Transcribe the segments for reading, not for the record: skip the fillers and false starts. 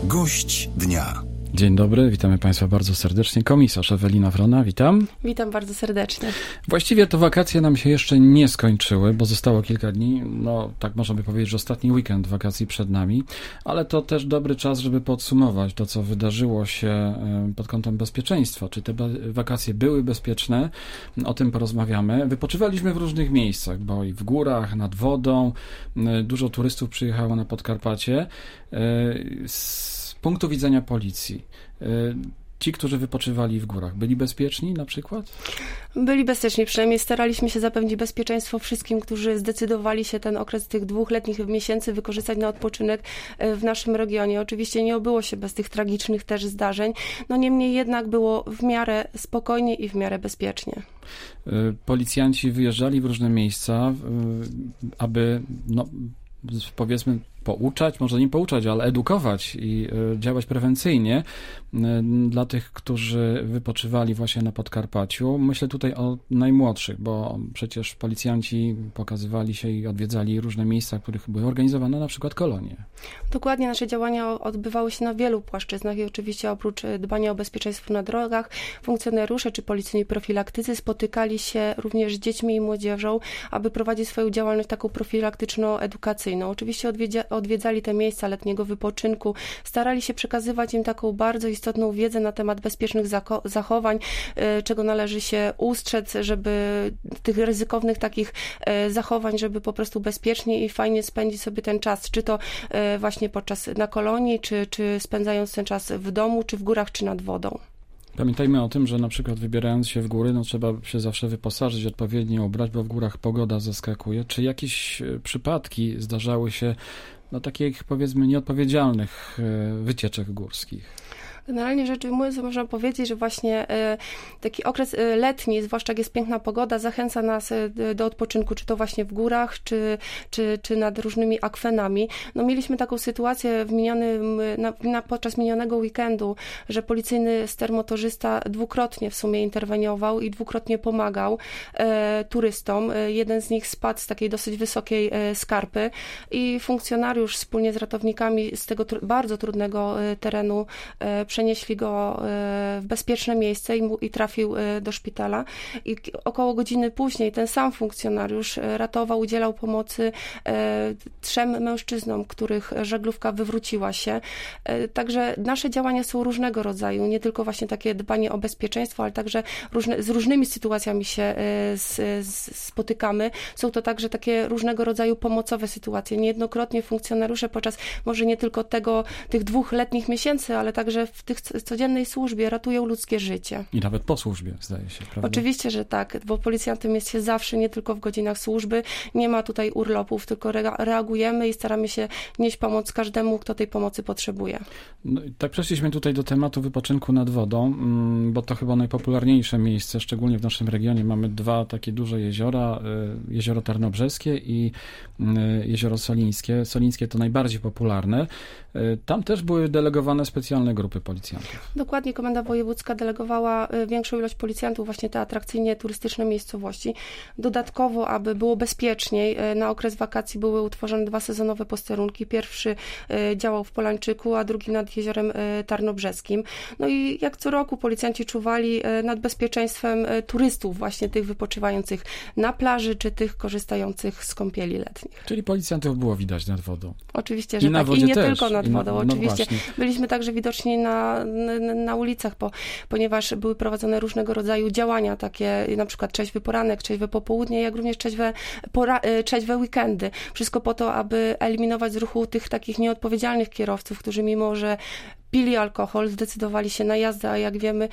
Gość dnia. Dzień dobry, witamy Państwa bardzo serdecznie. Komisarz Ewelina Wrona, witam. Witam bardzo serdecznie. Właściwie to wakacje nam się jeszcze nie skończyły, bo zostało kilka dni. No, tak można by powiedzieć, że ostatni weekend wakacji przed nami, ale to też dobry czas, żeby podsumować to, co wydarzyło się pod kątem bezpieczeństwa. Czy te wakacje były bezpieczne? O tym porozmawiamy. Wypoczywaliśmy w różnych miejscach, bo i w górach, nad wodą. Dużo turystów przyjechało na Podkarpacie. Z punktu widzenia policji, ci, którzy wypoczywali w górach, byli bezpieczni na przykład? Byli bezpieczni, przynajmniej staraliśmy się zapewnić bezpieczeństwo wszystkim, którzy zdecydowali się ten okres tych 2 letnich miesięcy wykorzystać na odpoczynek w naszym regionie. Oczywiście nie obyło się bez tych tragicznych też zdarzeń, no niemniej jednak było w miarę spokojnie i w miarę bezpiecznie. Policjanci wyjeżdżali w różne miejsca, aby, powiedzmy, pouczać, może nie pouczać, ale edukować i działać prewencyjnie dla tych, którzy wypoczywali właśnie na Podkarpaciu. Myślę tutaj o najmłodszych, bo przecież policjanci pokazywali się i odwiedzali różne miejsca, w których były organizowane na przykład kolonie. Dokładnie, nasze działania odbywały się na wielu płaszczyznach i oczywiście oprócz dbania o bezpieczeństwo na drogach, funkcjonariusze czy policyjni profilaktycy spotykali się również z dziećmi i młodzieżą, aby prowadzić swoją działalność taką profilaktyczno-edukacyjną. Oczywiście odwiedzali te miejsca letniego wypoczynku, starali się przekazywać im taką bardzo istotną wiedzę na temat bezpiecznych zachowań, czego należy się ustrzec, żeby tych ryzykownych takich zachowań, żeby po prostu bezpiecznie i fajnie spędzić sobie ten czas, czy to właśnie na kolonii, czy spędzając ten czas w domu, czy w górach, czy nad wodą. Pamiętajmy o tym, że na przykład wybierając się w góry, trzeba się zawsze wyposażyć, odpowiednio ubrać, bo w górach pogoda zaskakuje. Czy jakieś przypadki zdarzały się, takich powiedzmy nieodpowiedzialnych wycieczek górskich? Generalnie rzecz ujmując, można powiedzieć, że właśnie taki okres letni, zwłaszcza jak jest piękna pogoda, zachęca nas do odpoczynku, czy to właśnie w górach, czy nad różnymi akwenami. Mieliśmy taką sytuację podczas minionego weekendu, że policyjny stermotorzysta dwukrotnie w sumie interweniował i dwukrotnie pomagał turystom. Jeden z nich spadł z takiej dosyć wysokiej skarpy i funkcjonariusz wspólnie z ratownikami z tego bardzo trudnego terenu przenieśli go w bezpieczne miejsce i trafił do szpitala. I około godziny później ten sam funkcjonariusz ratował, udzielał pomocy 3 mężczyznom, których żaglówka wywróciła się. Także nasze działania są różnego rodzaju, nie tylko właśnie takie dbanie o bezpieczeństwo, ale także z różnymi sytuacjami się spotykamy. Są to także takie różnego rodzaju pomocowe sytuacje. Niejednokrotnie funkcjonariusze podczas może nie tylko tych 2 letnich miesięcy, ale także w tych codziennej służbie ratują ludzkie życie. I nawet po służbie, zdaje się, prawda? Oczywiście, że tak, bo policjantem jest się zawsze, nie tylko w godzinach służby. Nie ma tutaj urlopów, tylko reagujemy i staramy się nieść pomoc każdemu, kto tej pomocy potrzebuje. Tak przeszliśmy tutaj do tematu wypoczynku nad wodą, bo to chyba najpopularniejsze miejsce, szczególnie w naszym regionie. Mamy 2 takie duże jeziora, jezioro Tarnobrzeskie i jezioro Solińskie. Solińskie to najbardziej popularne. Tam też były delegowane specjalne grupy policjantów. Dokładnie, Komenda Wojewódzka delegowała większą ilość policjantów właśnie te atrakcyjnie turystyczne miejscowości. Dodatkowo, aby było bezpieczniej, na okres wakacji były utworzone 2 sezonowe posterunki. Pierwszy działał w Polańczyku, a drugi nad jeziorem Tarnobrzeskim. I jak co roku policjanci czuwali nad bezpieczeństwem turystów, właśnie tych wypoczywających na plaży, czy tych korzystających z kąpieli letnich. Czyli policjantów było widać nad wodą. Oczywiście, że tak. I nie też. Tylko nad wodą. Oczywiście byliśmy także widoczni na ulicach, ponieważ były prowadzone różnego rodzaju działania, takie na przykład trzeźwy poranek, trzeźwe popołudnie, jak również trzeźwe weekendy. Wszystko po to, aby eliminować z ruchu tych takich nieodpowiedzialnych kierowców, którzy mimo, że pili alkohol, zdecydowali się na jazdę, a jak wiemy,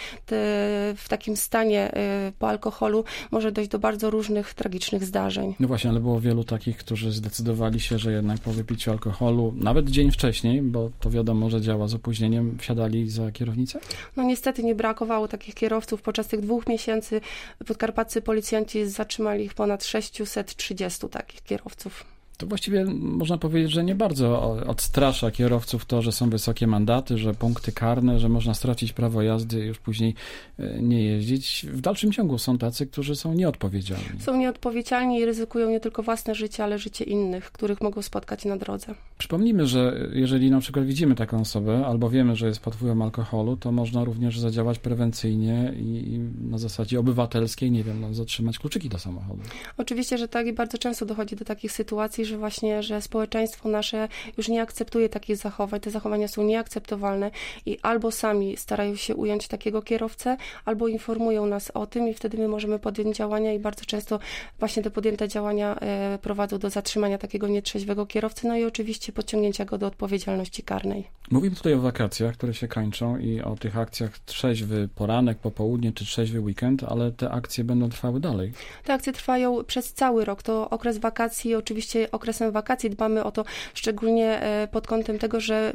w takim stanie po alkoholu może dojść do bardzo różnych tragicznych zdarzeń. No właśnie, ale było wielu takich, którzy zdecydowali się, że jednak po wypiciu alkoholu, nawet dzień wcześniej, bo to wiadomo, że działa z opóźnieniem, wsiadali za kierownicę? Niestety nie brakowało takich kierowców. Podczas tych 2 miesięcy podkarpaccy policjanci zatrzymali ich ponad 630 takich kierowców. To właściwie można powiedzieć, że nie bardzo odstrasza kierowców to, że są wysokie mandaty, że punkty karne, że można stracić prawo jazdy i już później nie jeździć. W dalszym ciągu są tacy, którzy są nieodpowiedzialni. Są nieodpowiedzialni i ryzykują nie tylko własne życie, ale życie innych, których mogą spotkać na drodze. Przypomnijmy, że jeżeli na przykład widzimy taką osobę albo wiemy, że jest pod wpływem alkoholu, to można również zadziałać prewencyjnie i na zasadzie obywatelskiej, nie wiem, zatrzymać kluczyki do samochodu. Oczywiście, że tak i bardzo często dochodzi do takich sytuacji, że właśnie, że społeczeństwo nasze już nie akceptuje takich zachowań, te zachowania są nieakceptowalne i albo sami starają się ująć takiego kierowcę, albo informują nas o tym i wtedy my możemy podjąć działania i bardzo często właśnie te podjęte działania prowadzą do zatrzymania takiego nietrzeźwego kierowcy, no i oczywiście podciągnięcia go do odpowiedzialności karnej. Mówimy tutaj o wakacjach, które się kończą i o tych akcjach trzeźwy poranek, popołudnie czy trzeźwy weekend, ale te akcje będą trwały dalej. Te akcje trwają przez cały rok. To okres wakacji, oczywiście okresem wakacji dbamy o to szczególnie pod kątem tego, że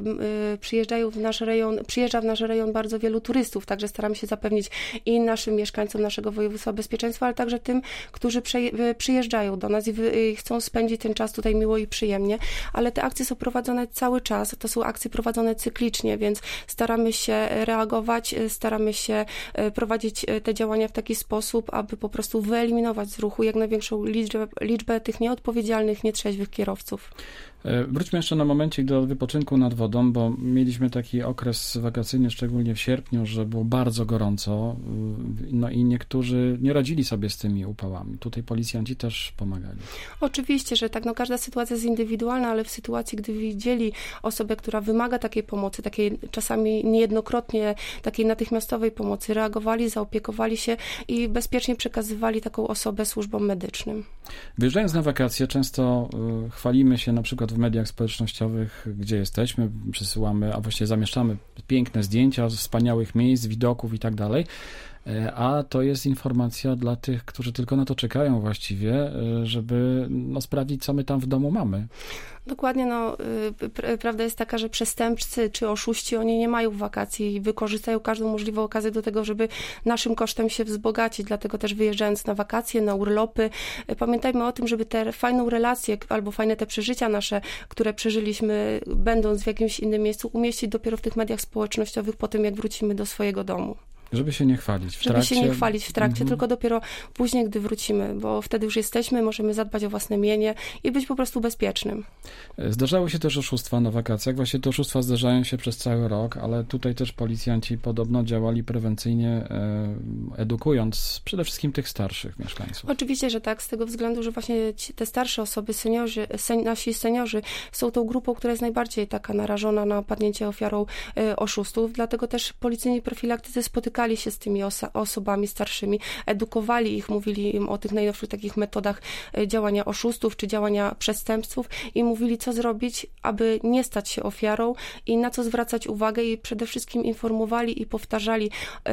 przyjeżdża w nasz rejon bardzo wielu turystów, także staramy się zapewnić i naszym mieszkańcom naszego województwa bezpieczeństwa, ale także tym, którzy przyjeżdżają do nas i chcą spędzić ten czas tutaj miło i przyjemnie, ale te akcje są prowadzone cały czas, to są akcje prowadzone cyklicznie, więc staramy się reagować, staramy się prowadzić te działania w taki sposób, aby po prostu wyeliminować z ruchu jak największą liczbę tych nieodpowiedzialnych, nietrzeźwych kierowców. Wróćmy jeszcze na momencik do wypoczynku nad wodą, bo mieliśmy taki okres wakacyjny, szczególnie w sierpniu, że było bardzo gorąco, no i niektórzy nie radzili sobie z tymi upałami. Tutaj policjanci też pomagali. Oczywiście, że tak, no każda sytuacja jest indywidualna, ale w sytuacji, gdy widzieli osobę, która wymaga takiej pomocy, takiej czasami niejednokrotnie, takiej natychmiastowej pomocy, reagowali, zaopiekowali się i bezpiecznie przekazywali taką osobę służbom medycznym. Wyjeżdżając na wakacje, często chwalimy się na przykład w mediach społecznościowych, gdzie jesteśmy, przesyłamy, a właściwie zamieszczamy piękne zdjęcia z wspaniałych miejsc, widoków i tak dalej. A to jest informacja dla tych, którzy tylko na to czekają właściwie, żeby sprawdzić, co my tam w domu mamy. Dokładnie, prawda jest taka, że przestępcy czy oszuści, oni nie mają wakacji i wykorzystają każdą możliwą okazję do tego, żeby naszym kosztem się wzbogacić, dlatego też wyjeżdżając na wakacje, na urlopy, pamiętajmy o tym, żeby te fajną relację albo fajne te przeżycia nasze, które przeżyliśmy będąc w jakimś innym miejscu, umieścić dopiero w tych mediach społecznościowych po tym, jak wrócimy do swojego domu. Żeby się nie chwalić w trakcie. Żeby się nie chwalić w trakcie, tylko dopiero później, gdy wrócimy, bo wtedy już jesteśmy, możemy zadbać o własne mienie i być po prostu bezpiecznym. Zdarzały się też oszustwa na wakacjach. Właśnie te oszustwa zdarzają się przez cały rok, ale tutaj też policjanci podobno działali prewencyjnie, edukując przede wszystkim tych starszych mieszkańców. Oczywiście, że tak, z tego względu, że właśnie te starsze osoby, nasi seniorzy są tą grupą, która jest najbardziej taka narażona na padnięcie ofiarą oszustów, dlatego też policyjni profilaktycy spotykali się z tymi osobami starszymi, edukowali ich, mówili im o tych najnowszych takich metodach działania oszustów czy działania przestępców i mówili, co zrobić, aby nie stać się ofiarą i na co zwracać uwagę i przede wszystkim informowali i powtarzali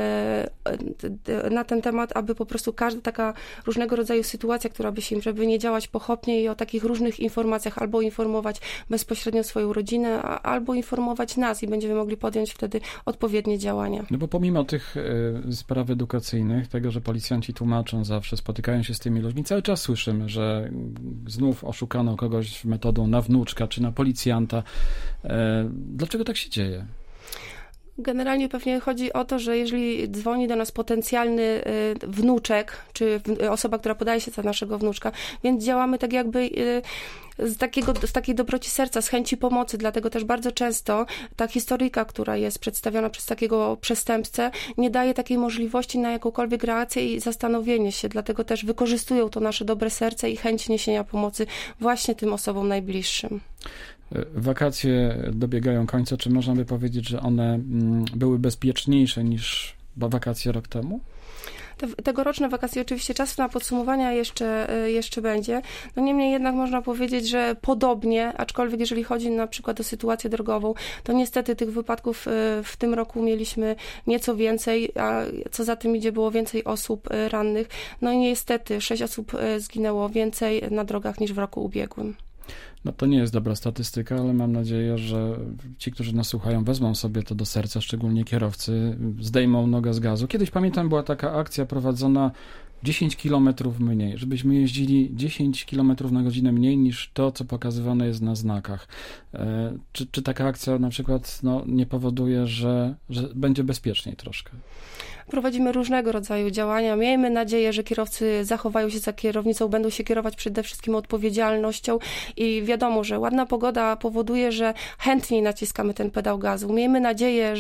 na ten temat, aby po prostu każda taka różnego rodzaju sytuacja, która by się, żeby nie działać pochopnie i o takich różnych informacjach, albo informować bezpośrednio swoją rodzinę, albo informować nas i będziemy mogli podjąć wtedy odpowiednie działania. No bo pomimo tych spraw edukacyjnych, tego, że policjanci tłumaczą zawsze, spotykają się z tymi ludźmi, cały czas słyszymy, że znów oszukano kogoś metodą na wnuczka czy na policjanta. Dlaczego tak się dzieje? Generalnie pewnie chodzi o to, że jeżeli dzwoni do nas potencjalny wnuczek, czy osoba, która podaje się za naszego wnuczka, więc działamy tak jakby z takiej dobroci serca, z chęci pomocy, dlatego też bardzo często ta historyjka, która jest przedstawiona przez takiego przestępcę, nie daje takiej możliwości na jakąkolwiek reakcję i zastanowienie się, dlatego też wykorzystują to nasze dobre serce i chęć niesienia pomocy właśnie tym osobom najbliższym. Wakacje dobiegają końca. Czy można by powiedzieć, że one były bezpieczniejsze niż wakacje rok temu? Tegoroczne wakacje, oczywiście czas na podsumowania jeszcze będzie. No niemniej jednak można powiedzieć, że podobnie, aczkolwiek jeżeli chodzi na przykład o sytuację drogową, to niestety tych wypadków w tym roku mieliśmy nieco więcej, a co za tym idzie, było więcej osób rannych. No i niestety 6 osób zginęło więcej na drogach niż w roku ubiegłym. No to nie jest dobra statystyka, ale mam nadzieję, że ci, którzy nas słuchają, wezmą sobie to do serca, szczególnie kierowcy, zdejmą nogę z gazu. Kiedyś, pamiętam, była taka akcja prowadzona 10 km mniej, żebyśmy jeździli 10 km na godzinę mniej niż to, co pokazywane jest na znakach. Czy taka akcja na przykład nie powoduje, że będzie bezpieczniej troszkę? Prowadzimy różnego rodzaju działania. Miejmy nadzieję, że kierowcy zachowają się za kierownicą, będą się kierować przede wszystkim odpowiedzialnością i wiadomo, że ładna pogoda powoduje, że chętniej naciskamy ten pedał gazu. Miejmy nadzieję,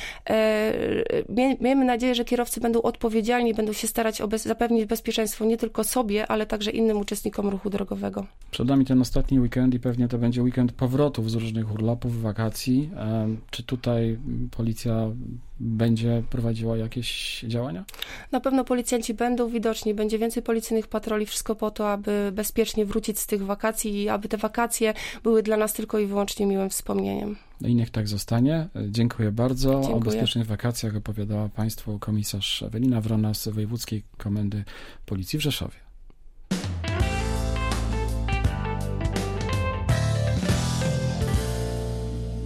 że kierowcy będą odpowiedzialni, będą się starać zapewnić bezpieczeństwo nie tylko sobie, ale także innym uczestnikom ruchu drogowego. Przed nami ten ostatni weekend i pewnie to będzie weekend powrotów z różnych urlopów, wakacji. Czy tutaj policja będzie prowadziła jakieś działania? Na pewno policjanci będą widoczni, będzie więcej policyjnych patroli, wszystko po to, aby bezpiecznie wrócić z tych wakacji i aby te wakacje były dla nas tylko i wyłącznie miłym wspomnieniem. I niech tak zostanie. Dziękuję bardzo. Dziękuję. O bezpiecznych wakacjach opowiadała Państwu komisarz Ewelina Wrona z Wojewódzkiej Komendy Policji w Rzeszowie.